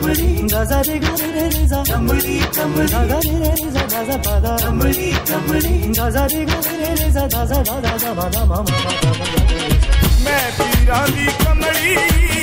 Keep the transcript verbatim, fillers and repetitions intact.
कमली गा रे गा रे रे सा कमली कमली गा रे रे रे सा गा सा पा दा कमली कमली गा रे गा रे रे सा गा सा गा सा गा मा मा मा। मैं पीरां दी कमली